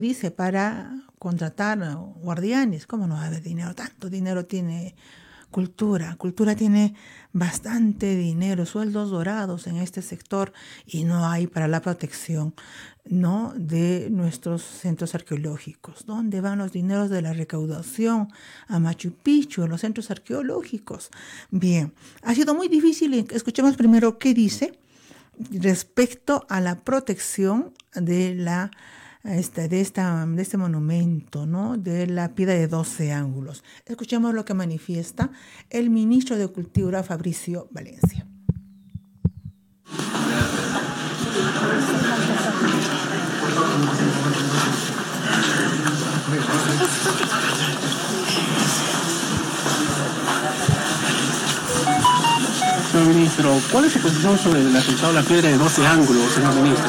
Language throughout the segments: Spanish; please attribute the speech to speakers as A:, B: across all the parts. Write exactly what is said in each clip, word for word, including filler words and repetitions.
A: dice para contratar guardianes. ¿Cómo no va a haber dinero? Tanto dinero tiene cultura. Cultura tiene bastante dinero, sueldos dorados en este sector, y no hay para la protección, ¿no?, de nuestros centros arqueológicos. ¿Dónde van los dineros de la recaudación a Machu Picchu, a los centros arqueológicos? Bien, ha sido muy difícil. Escuchemos primero qué dice respecto a la protección de la Este, de, esta, de este monumento, ¿no?, de la piedra de doce ángulos. Escuchemos lo que manifiesta el ministro de Cultura, Fabricio Valencia.
B: Señor ministro, ¿cuál es su posición sobre el atentado a la piedra de doce ángulos, señor ministro?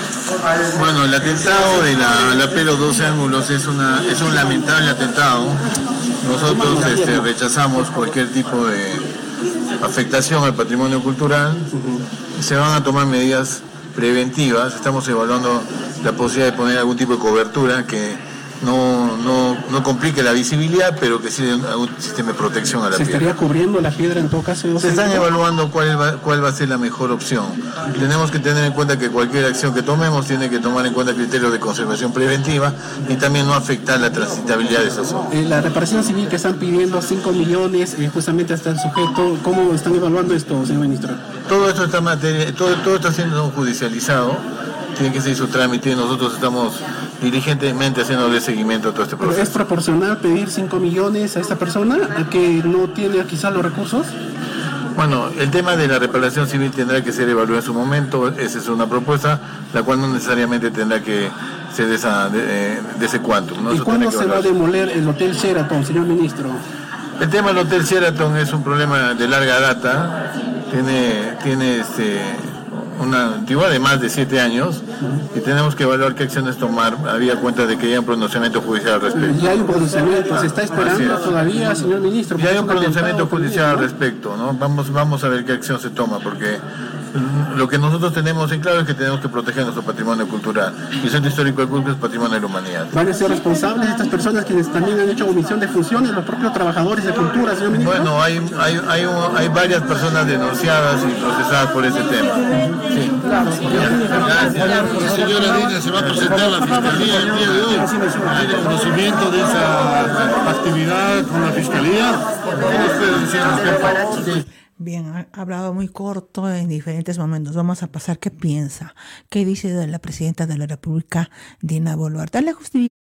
C: Bueno, el atentado de la, la piedra de doce ángulos es, una, es un lamentable atentado. Nosotros este, rechazamos cualquier tipo de afectación al patrimonio cultural. Se van a tomar medidas preventivas. Estamos evaluando la posibilidad de poner algún tipo de cobertura que no, no, no complique la visibilidad, pero que sí dé algún sistema de protección a la
B: piedra. ¿Se estaría cubriendo la piedra en todo caso?
C: Se están evaluando cuál va, cuál va a ser la mejor opción. Tenemos que tener en cuenta que cualquier acción que tomemos tiene que tomar en cuenta criterios de conservación preventiva y también no afectar la transitabilidad de esa zona.
B: Eh, la reparación civil que están pidiendo cinco millones, eh, justamente hasta el sujeto, ¿cómo están evaluando esto, señor ministro?
C: Todo esto está, materia, todo, todo está siendo judicializado. Tiene que seguir su trámite y nosotros estamos diligentemente haciéndole seguimiento a todo este proceso.
B: ¿Es proporcional pedir cinco millones a esta persona que no tiene quizá los recursos?
C: Bueno, el tema de la reparación civil tendrá que ser evaluado en su momento. Esa es una propuesta, la cual no necesariamente tendrá que ser de, esa, de, de ese quantum, ¿no?
B: ¿Y
C: Eso
B: cuándo se va a demoler el Hotel Sheraton, señor ministro?
C: El tema del Hotel Sheraton es un problema de larga data. Tiene, tiene este... una antigüedad de más de siete años y tenemos que evaluar qué acciones tomar. Había cuenta de que ya hay un pronunciamiento judicial al respecto.
B: Ya hay un pronunciamiento, se está esperando todavía, señor ministro.
C: Ya hay un pronunciamiento judicial al respecto, ¿no? Vamos, vamos a ver qué acción se toma, porque lo que nosotros tenemos en claro es que tenemos que proteger nuestro patrimonio cultural. Y el Centro Histórico de Cusco es patrimonio de la humanidad.
B: ¿Van a ser responsables estas personas quienes también han hecho omisión de funciones, los propios trabajadores de cultura, señor ministro?
C: Bueno, hay, hay, hay, un, hay varias personas denunciadas y procesadas por ese tema. Sí.
B: Claro.
D: La señora Dina se va a presentar a la Fiscalía el día de hoy. ¿Tiene conocimiento de esa actividad con la Fiscalía? ¿Qué ustedes decían al respecto?
A: Bien, ha hablado muy corto en diferentes momentos. Vamos a pasar qué piensa, qué dice de la presidenta de la República, Dina Boluarte. La justificación